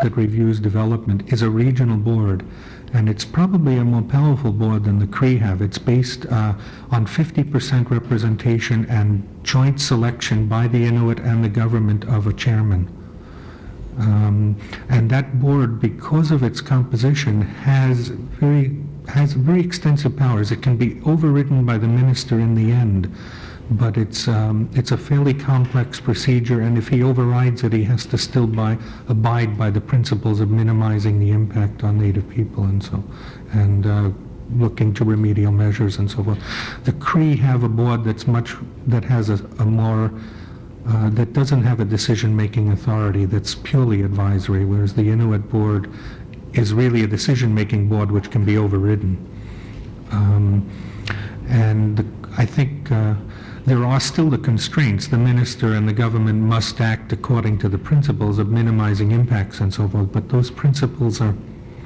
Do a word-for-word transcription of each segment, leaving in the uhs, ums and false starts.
that reviews development is a regional board, and it's probably a more powerful board than the Cree have. It's based uh, on fifty percent representation and joint selection by the Inuit and the government of a chairman. Um, and that board, because of its composition, has very has very extensive powers. It can be overridden by the minister in the end, but it's um, it's a fairly complex procedure, and if he overrides it, he has to still by, abide by the principles of minimizing the impact on Native people and so, and uh, looking to remedial measures and so forth. The Cree have a board that's much that has a, a more uh, that doesn't have a decision-making authority, that's purely advisory, whereas the Inuit board is really a decision-making board which can be overridden. Um, and the, I think uh, there are still the constraints. The minister and the government must act according to the principles of minimizing impacts and so forth, but those principles are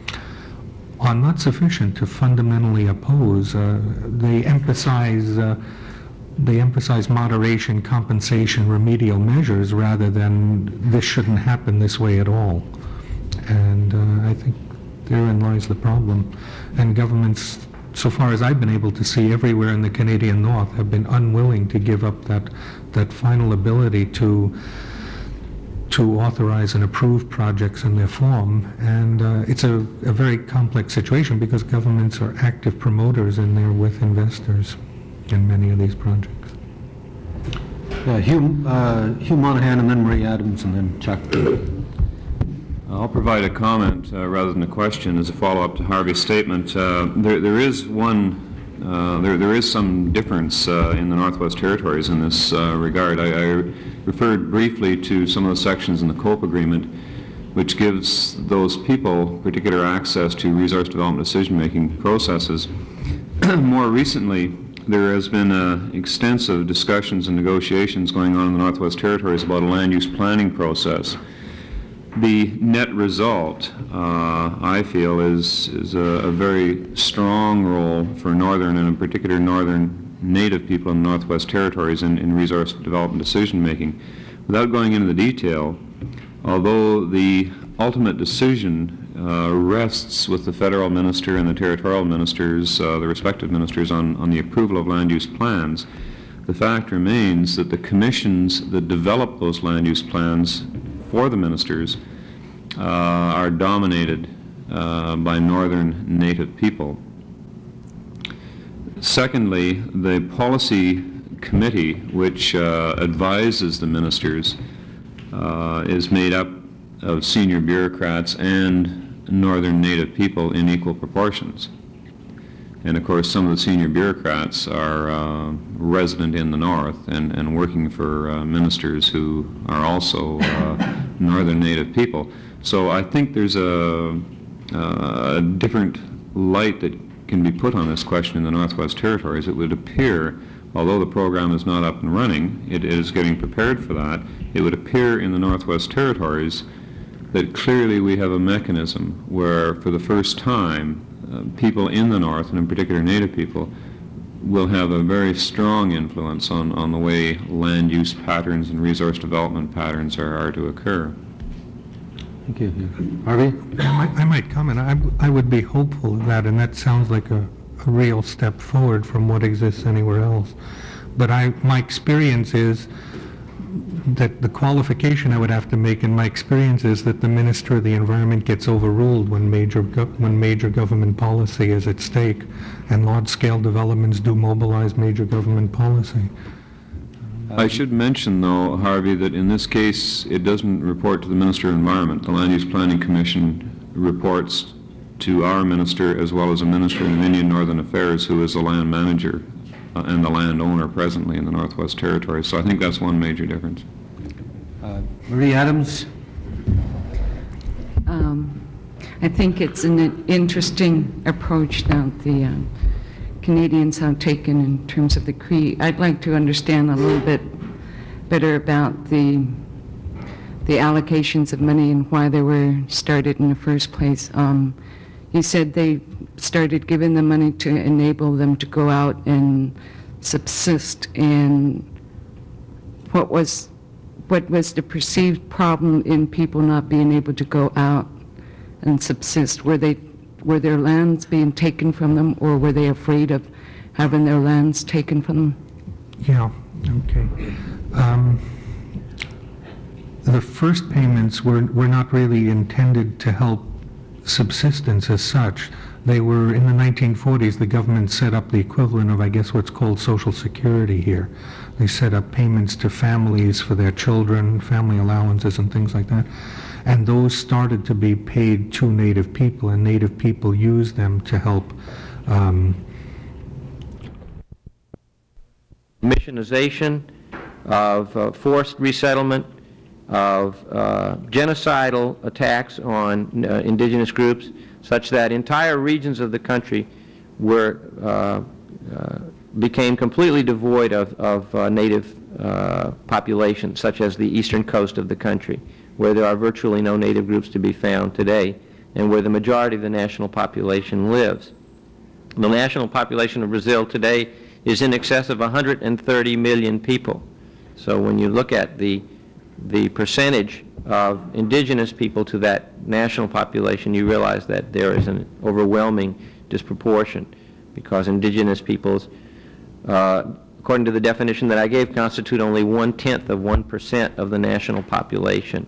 are not sufficient to fundamentally oppose. Uh, they emphasize uh, they emphasize moderation, compensation, remedial measures, rather than this shouldn't happen this way at all. And uh, I think therein lies the problem. And governments, so far as I've been able to see everywhere in the Canadian North, have been unwilling to give up that that final ability to to authorize and approve projects in their form. And uh, it's a, a very complex situation because governments are active promoters in there with investors in many of these projects. Yeah, Hugh, uh, Hugh Monahan, and then Marie Adams, and then Chuck. I'll provide a comment uh, rather than a question as a follow-up to Harvey's statement. Uh, there, there is one, uh, there, there is some difference uh, in the Northwest Territories in this uh, regard. I, I referred briefly to some of the sections in the COPE agreement, which gives those people particular access to resource development decision-making processes. More recently, there has been uh, extensive discussions and negotiations going on in the Northwest Territories about a land use planning process. The net result, uh, I feel, is, is a, a very strong role for northern and in particular northern Native people in the Northwest Territories in, in resource development decision making. Without going into the detail, although the ultimate decision uh, rests with the federal minister and the territorial ministers, uh, the respective ministers, on, on the approval of land use plans, the fact remains that the commissions that develop those land use plans for the ministers uh, are dominated uh, by northern Native people. Secondly, the policy committee which uh, advises the ministers uh, is made up of senior bureaucrats and northern Native people in equal proportions. And of course some of the senior bureaucrats are uh, resident in the north and, and working for uh, ministers who are also uh, northern Native people. So I think there's a, a different light that can be put on this question in the Northwest Territories. It would appear, although the program is not up and running, it is getting prepared for that, it would appear in the Northwest Territories that clearly we have a mechanism where for the first time uh, people in the North, and in particular Native people, will have a very strong influence on, on the way land use patterns and resource development patterns are, are to occur. Thank you. Harvey? I might, I might comment. I, I would be hopeful of that, and that sounds like a, a real step forward from what exists anywhere else. But I, my experience is that the qualification I would have to make in my experience is that the Minister of the Environment gets overruled when major go- when major government policy is at stake, and large-scale developments do mobilize major government policy. I should mention, though, Harvey, that in this case it doesn't report to the Minister of Environment. The Land Use Planning Commission reports to our minister as well as a minister in Indian Northern Affairs who is the land manager uh, and the landowner presently in the Northwest Territories. So I think that's one major difference. Uh, Marie Adams? Um, I think it's an interesting approach that the uh, Canadians have taken in terms of the Cree. I'd like to understand a little bit better about the the allocations of money and why they were started in the first place. Um, you said they started giving the money to enable them to go out and subsist, and what was what was the perceived problem in people not being able to go out and subsist? Were they, were their lands being taken from them, or were they afraid of having their lands taken from them? Yeah, okay. Um, the first payments were, were not really intended to help subsistence as such. They were, in the nineteen forties, the government set up the equivalent of, I guess, what's called Social Security here. They set up payments to families for their children, family allowances and things like that. And those started to be paid to Native people, and Native people used them to help um, missionization, of uh, forced resettlement, of uh, genocidal attacks on uh, indigenous groups, such that entire regions of the country were uh, uh, became completely devoid of, of uh, native uh, populations, such as the eastern coast of the country, where there are virtually no native groups to be found today, and where the majority of the national population lives. The national population of Brazil today is in excess of one hundred thirty million people. So when you look at the, the percentage of indigenous people to that national population, you realize that there is an overwhelming disproportion, because indigenous peoples, uh, according to the definition that I gave, constitute only one-tenth of one percent of the national population.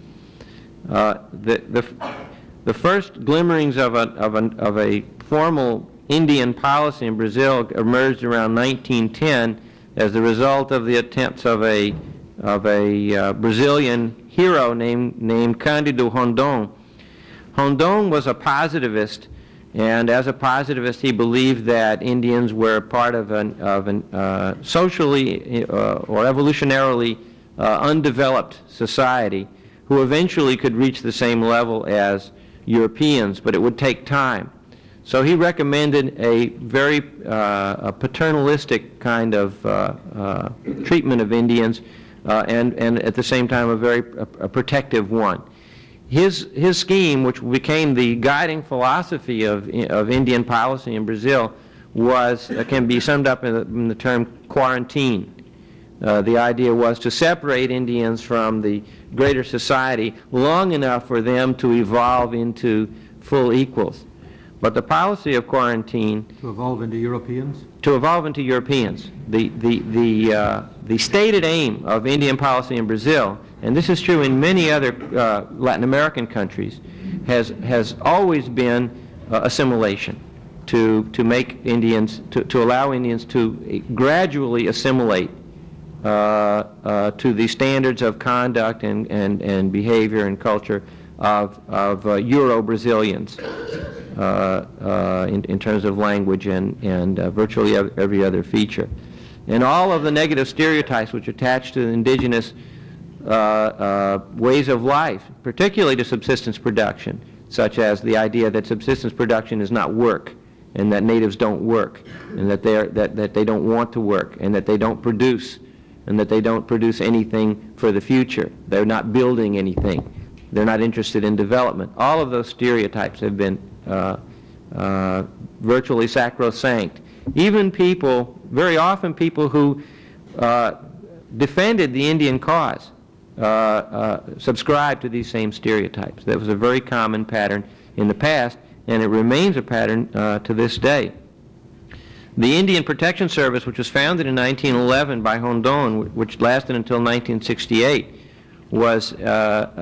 Uh, the, the, the first glimmerings of a, of, a, of a formal Indian policy in Brazil emerged around nineteen ten as the result of the attempts of a, of a uh, Brazilian hero named, named Cândido Rondon. Rondon was a positivist, and as a positivist he believed that Indians were part of an, of an uh, socially uh, or evolutionarily uh, undeveloped society who eventually could reach the same level as Europeans, but it would take time. So he recommended a very uh, a paternalistic kind of uh, uh, treatment of Indians, uh, and, and at the same time a very a, a protective one. His, his scheme, which became the guiding philosophy of, of Indian policy in Brazil, was, uh, can be summed up in the, in the term quarantine. Uh, the idea was to separate Indians from the greater society long enough for them to evolve into full equals. But the policy of quarantine, To evolve into Europeans? to evolve into Europeans, the, the, the, uh, the stated aim of Indian policy in Brazil, and this is true in many other uh, Latin American countries, has, has always been uh, assimilation, to, to make Indians, to, to allow Indians to gradually assimilate uh, uh, to the standards of conduct and, and, and behavior and culture of, of uh, Euro-Brazilians. Uh, uh, in, in terms of language and, and uh, virtually every other feature. And all of the negative stereotypes which attach to indigenous uh, uh, ways of life, particularly to subsistence production, such as the idea that subsistence production is not work, and that natives don't work, and that, they're, that, that they don't want to work, and that they don't produce, and that they don't produce anything for the future. They're not building anything. They're not interested in development. All of those stereotypes have been Uh, uh, virtually sacrosanct. Even people, very often people who uh, defended the Indian cause, uh, uh, subscribed to these same stereotypes. That was a very common pattern in the past, and it remains a pattern uh, to this day. The Indian Protection Service, which was founded in nineteen eleven by Rondon, which lasted until nineteen sixty-eight, was, uh,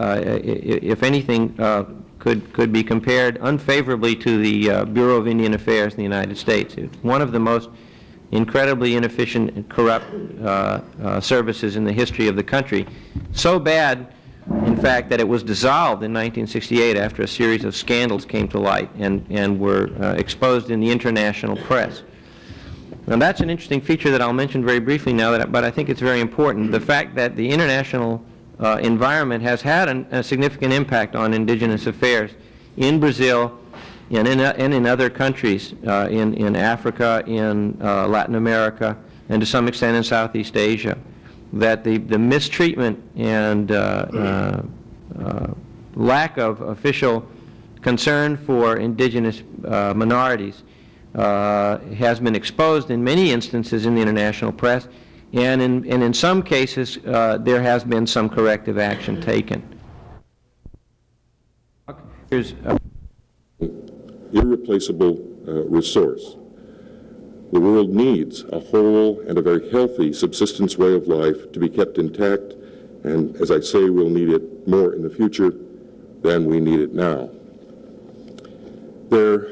uh, if anything, uh, could, could be compared unfavorably to the uh, Bureau of Indian Affairs in the United States. It's one of the most incredibly inefficient and corrupt uh, uh, services in the history of the country. So bad, in fact, that it was dissolved in nineteen sixty-eight after a series of scandals came to light and, and were uh, exposed in the international press. Now that's an interesting feature that I'll mention very briefly now, that, but I think it's very important. The fact that the international Uh, environment has had an, a significant impact on indigenous affairs in Brazil and in, uh, and in other countries, uh, in, in Africa, in uh, Latin America, and to some extent in Southeast Asia. That the, the mistreatment and uh, uh, uh, lack of official concern for indigenous uh, minorities uh, has been exposed in many instances in the international press, And in, and in some cases, uh, there has been some corrective action taken. Here's a irreplaceable uh, resource. The world needs a whole and a very healthy subsistence way of life to be kept intact, and as I say, we'll need it more in the future than we need it now. There,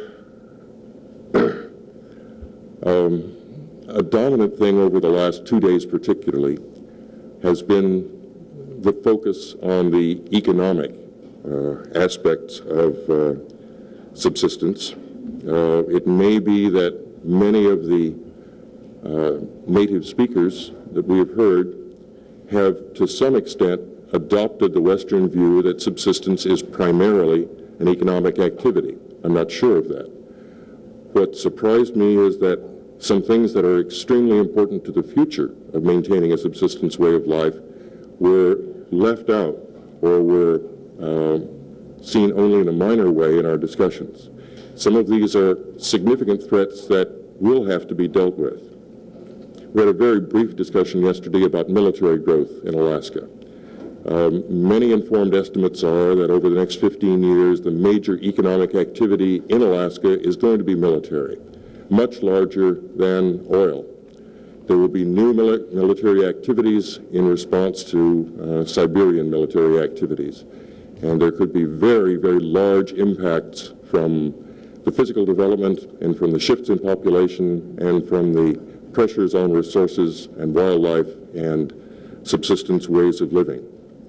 um, a dominant thing over the last two days particularly has been the focus on the economic uh, aspects of uh, subsistence. Uh, it may be that many of the uh, native speakers that we have heard have, to some extent, adopted the Western view that subsistence is primarily an economic activity. I'm not sure of that. What surprised me is that some things that are extremely important to the future of maintaining a subsistence way of life were left out or were uh, seen only in a minor way in our discussions. Some of these are significant threats that will have to be dealt with. We had a very brief discussion yesterday about military growth in Alaska. Um, many informed estimates are that over the next fifteen years, the major economic activity in Alaska is going to be military, much larger than oil. There will be new mili- military activities in response to uh, Siberian military activities. And there could be very, very large impacts from the physical development and from the shifts in population and from the pressures on resources and wildlife and subsistence ways of living.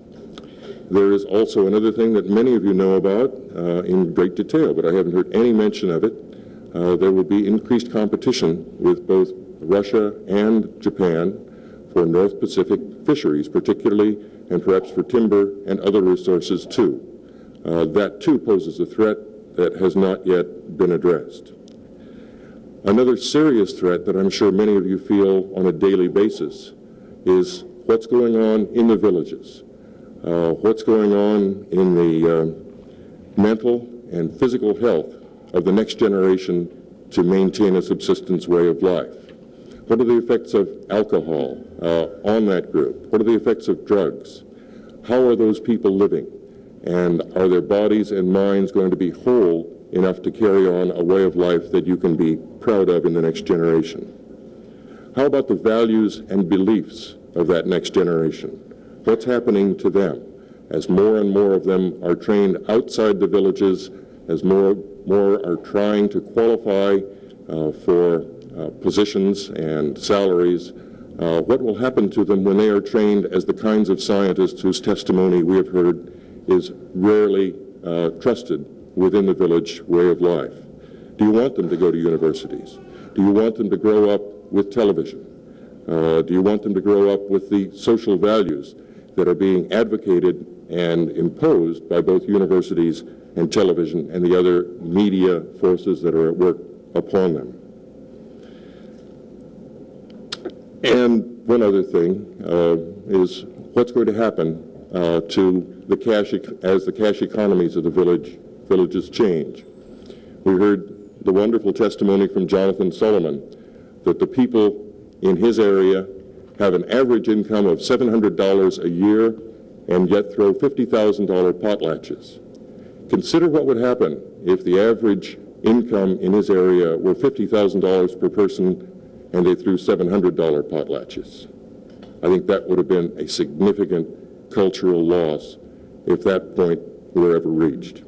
There is also another thing that many of you know about uh, in great detail, but I haven't heard any mention of it. Uh, there will be increased competition with both Russia and Japan for North Pacific fisheries, particularly, and perhaps for timber and other resources too. Uh, that too poses a threat that has not yet been addressed. Another serious threat that I'm sure many of you feel on a daily basis is what's going on in the villages, uh, what's going on in the uh, mental and physical health of the next generation to maintain a subsistence way of life. What are the effects of alcohol uh, on that group? What are the effects of drugs? How are those people living? And are their bodies and minds going to be whole enough to carry on a way of life that you can be proud of in the next generation? How about the values and beliefs of that next generation? What's happening to them as more and more of them are trained outside the villages, as more, more are trying to qualify uh, for uh, positions and salaries? Uh, what will happen to them when they are trained as the kinds of scientists whose testimony we have heard is rarely uh, trusted within the village way of life? Do you want them to go to universities? Do you want them to grow up with television? Uh, do you want them to grow up with the social values that are being advocated and imposed by both universities and television and the other media forces that are at work upon them? And one other thing uh, is what's going to happen uh, to the cash e- as the cash economies of the village villages change. We heard the wonderful testimony from Jonathan Solomon that the people in his area have an average income of seven hundred dollars a year and yet throw fifty thousand dollars potlatches. Consider what would happen if the average income in his area were fifty thousand dollars per person and they threw seven hundred dollars potlatches. I think that would have been a significant cultural loss if that point were ever reached.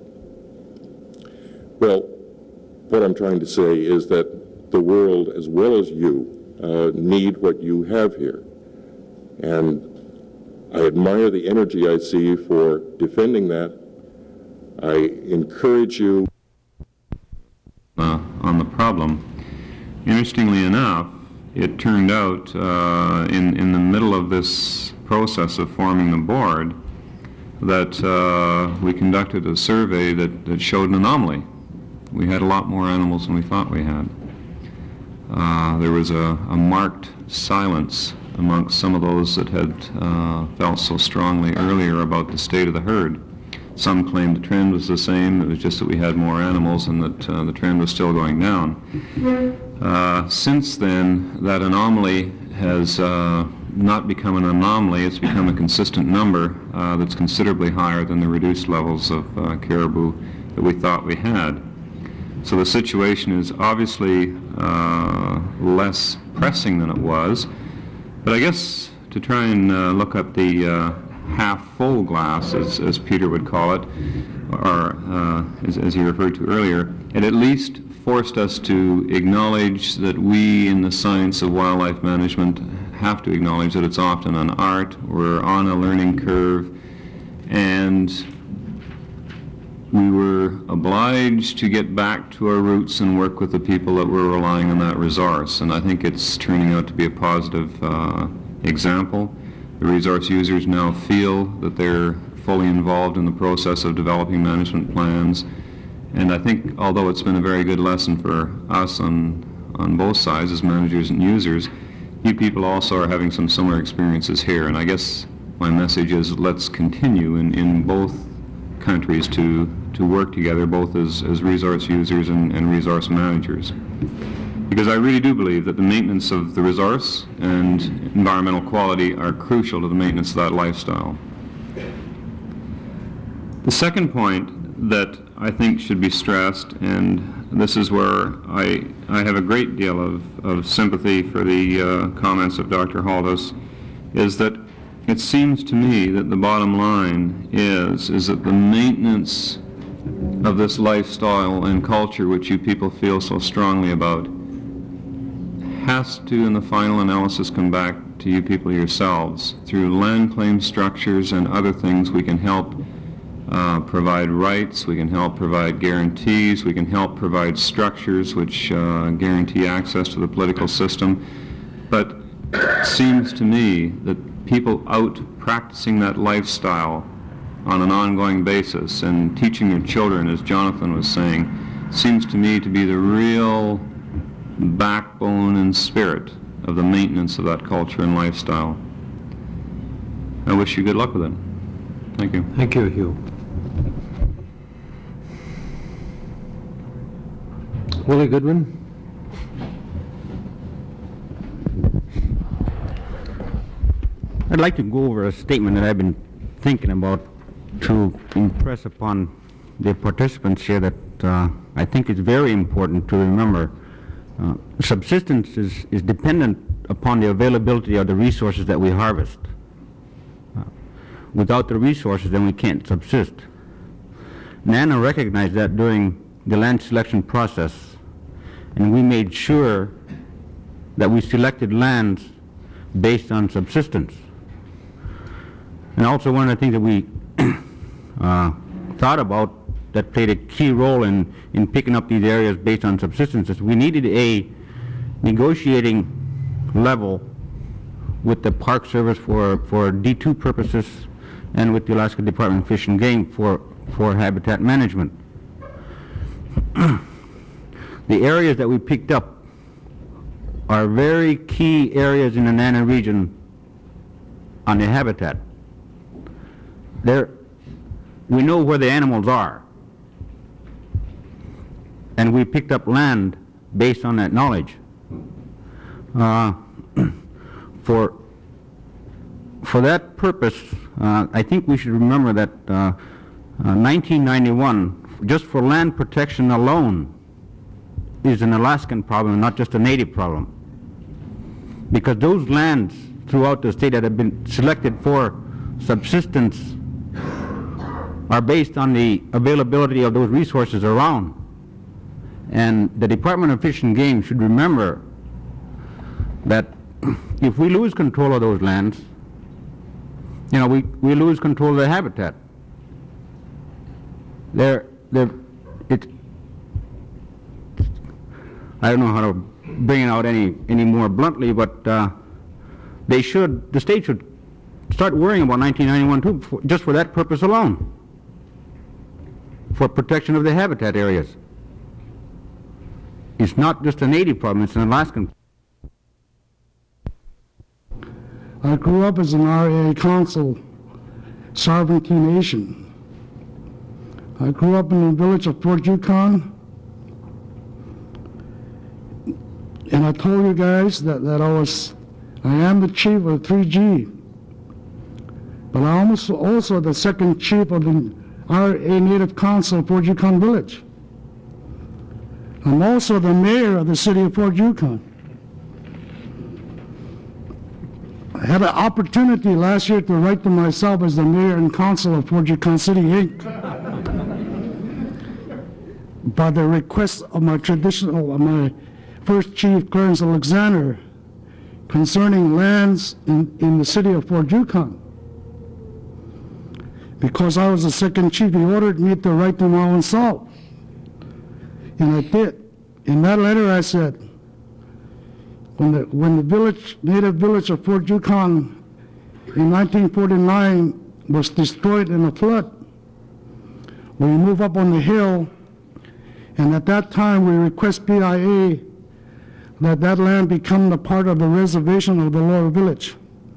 Well, what I'm trying to say is that the world, as well as you, uh, need what you have here. And I admire the energy I see for defending that. I encourage you. Uh, on the problem. Interestingly enough, it turned out uh, in, in the middle of this process of forming the board that uh, we conducted a survey that, that showed an anomaly. We had a lot more animals than we thought we had. Uh, there was a, a marked silence amongst some of those that had uh, felt so strongly earlier about the state of the herd. some claimed the trend was the same, it was just that we had more animals and that uh, the trend was still going down. Uh, since then, that anomaly has uh, not become an anomaly, it's become a consistent number uh, that's considerably higher than the reduced levels of uh, caribou that we thought we had. So the situation is obviously uh, less pressing than it was, but I guess to try and uh, look at the uh, half-full glass, as, as Peter would call it, or uh, as, as he referred to earlier, it at least forced us to acknowledge that we in the science of wildlife management have to acknowledge that it's often an art, we're on a learning curve, and we were obliged to get back to our roots and work with the people that were relying on that resource. And I think it's turning out to be a positive uh, example. The resource users now feel that they're fully involved in the process of developing management plans. And I think, although it's been a very good lesson for us on, on both sides as managers and users, you people also are having some similar experiences here. And I guess my message is let's continue in, in both countries to, to work together, both as, as resource users and, and resource managers. Because I really do believe that the maintenance of the resource and environmental quality are crucial to the maintenance of that lifestyle. The second point that I think should be stressed, and this is where I, I have a great deal of, of sympathy for the uh, comments of Doctor Haldas, is that it seems to me that the bottom line is, is that the maintenance of this lifestyle and culture which you people feel so strongly about has to, in the final analysis, come back to you people yourselves. Through land claim structures and other things, we can help uh, provide rights, we can help provide guarantees, we can help provide structures which uh, guarantee access to the political system. But it seems to me that people out practicing that lifestyle on an ongoing basis and teaching their children, as Jonathan was saying, seems to me to be the real backbone and spirit of the maintenance of that culture and lifestyle. I wish you good luck with it. Thank you. Thank you, Hugh. Willie Goodwin? I'd like to go over a statement that I've been thinking about to impress upon the participants here that uh, I think it's very important to remember. Uh, subsistence is, is dependent upon the availability of the resources that we harvest. Uh, without the resources, then we can't subsist. NANA recognized that during the land selection process, and we made sure that we selected lands based on subsistence. And also one of the things that we uh, thought about that played a key role in, in picking up these areas based on subsistence is we needed a negotiating level with the Park Service for, for D two purposes and with the Alaska Department of Fish and Game for, for habitat management. The areas that we picked up are very key areas in the NANA region on the habitat. There, we know where the animals are, and we picked up land based on that knowledge. Uh, for, for that purpose, uh, I think we should remember that uh, uh, nineteen ninety-one, just for land protection alone, is an Alaskan problem, not just a native problem. Because those lands throughout the state that have been selected for subsistence are based on the availability of those resources around. And the Department of Fish and Game should remember that if we lose control of those lands, you know, we, we lose control of the habitat. They're, they're, it, I don't know how to bring it out any, any more bluntly, but uh, they should, the state should start worrying about nineteen ninety-one too, for, just for that purpose alone, for protection of the habitat areas. It's not just a native problem, it's an Alaskan. I grew up as an R A council sovereignty nation. I grew up in the village of Fort Yukon. And I told you guys that, that I was, I am the chief of three G. But I'm also, also the second chief of the R A Native Council of Fort Yukon Village. I'm also the mayor of the city of Fort Yukon. I had an opportunity last year to write to myself as the mayor and council of Fort Yukon City, Incorporated by the request of my traditional, of my first chief, Clarence Alexander, concerning lands in, in the city of Fort Yukon. Because I was the second chief, he ordered me to write to my own self. And I did. In that letter I said, when the, when the village, native village of Fort Yukon in nineteen forty-nine was destroyed in a flood, we moved up on the hill, and at that time we request B I A that that land become a part of the reservation of the lower village.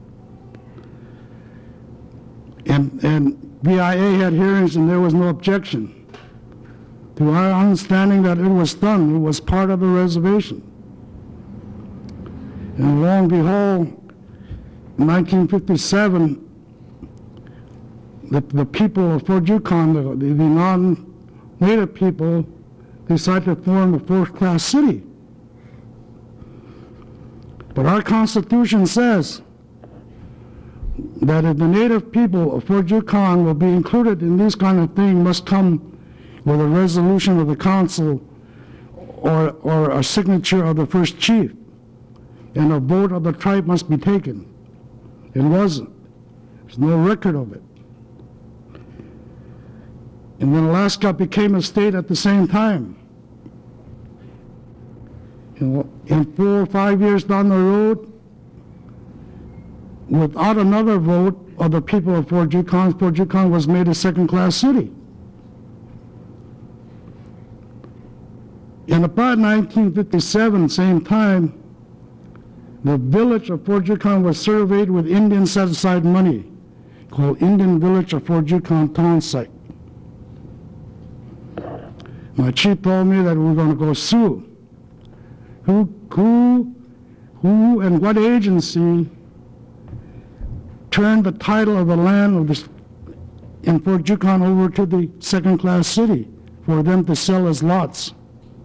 And, and B I A had hearings and there was no objection. To our understanding that it was done, it was part of the reservation. And lo and behold, in nineteen fifty-seven, the, the people of Fort Yukon, the, the, the non-native people, decided to form a fourth-class city. But our Constitution says that if the native people of Fort Yukon will be included in this kind of thing, must come with a resolution of the council or, or a signature of the first chief, and a vote of the tribe must be taken. It wasn't. There's no record of it. And then Alaska became a state at the same time. You know, and four or five years down the road, without another vote of the people of Fort Yukon, Fort Yukon was made a second-class city. In about nineteen fifty-seven, same time, the village of Fort Yukon was surveyed with Indian set-aside money, called Indian Village of Fort Yukon Town Site. My chief told me that we were going to go sue. Who, who, who and what agency turned the title of the land of this in Fort Yukon over to the second-class city for them to sell as lots?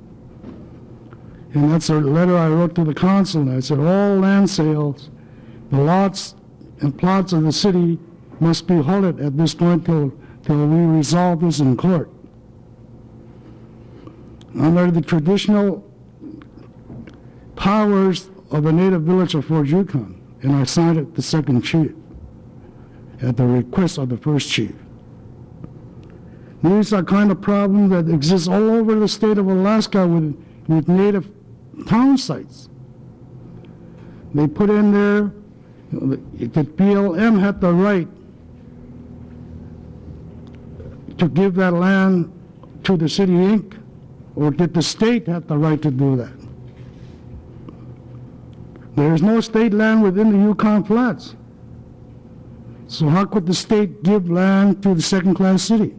And that's a letter I wrote to the council, and I said all land sales, the lots and plots of the city must be halted at this point till, till we resolve this in court. Under the traditional powers of the native village of Fort Yukon, and I signed it the second chief at the request of the first chief. These are kind of problems that exist all over the state of Alaska with, with native town sites. They put in there, the B L M had the right to give that land to the city, Incorporated, or did the state have the right to do that? There is no state land within the Yukon Flats. So how could the state give land to the second-class city?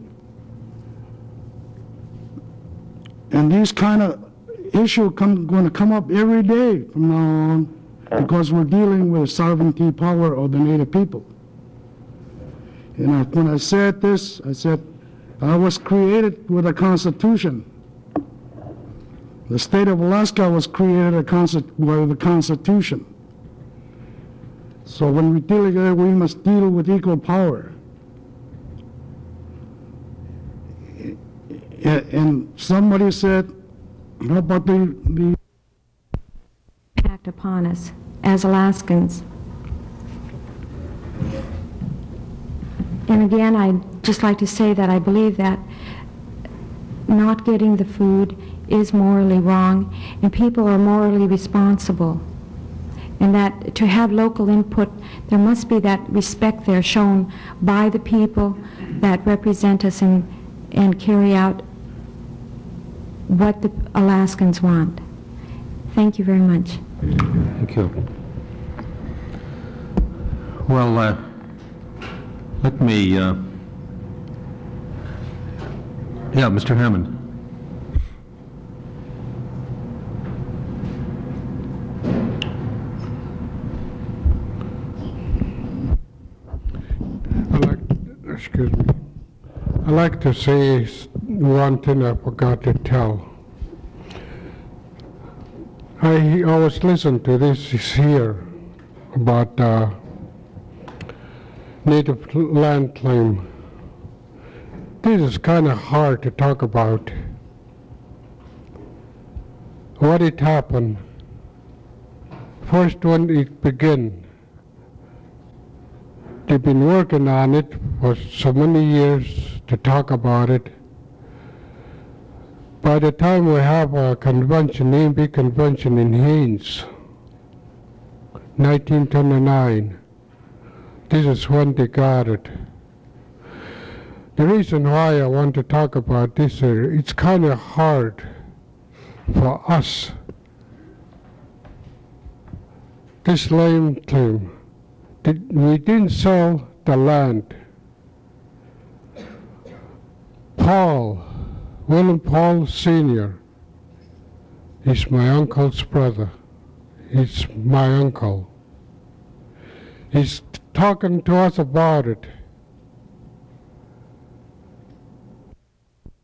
And these kind of issues come, going to come up every day from now on, because we're dealing with sovereignty power of the native people. And I, when I said this, I said, I was created with a constitution. The state of Alaska was created a consti- with a constitution. So when we deal together, we must deal with equal power. And somebody said, how about the, the impact upon us as Alaskans? And again, I'd just like to say that I believe that not getting the food is morally wrong, and people are morally responsible. And that to have local input, there must be that respect there shown by the people that represent us and, and carry out what the Alaskans want. Thank you very much. Thank you. Well, uh, let me uh, Yeah, Mister Hammond. I like, excuse me. I like to say s- one thing I forgot to tell. I always listen to this here about uh, native land claim. This is kind of hard to talk about. What it happened, first when it began, they've been working on it for so many years to talk about it. By the time we have a convention, A and B convention in Haines, nineteen twenty-nine, this is when they got it. The reason why I want to talk about this, uh, it's kind of hard for us. This land claim, did- we didn't sell the land. Paul, William Paul Senior, he's my uncle's brother. He's my uncle. He's talking to us about it.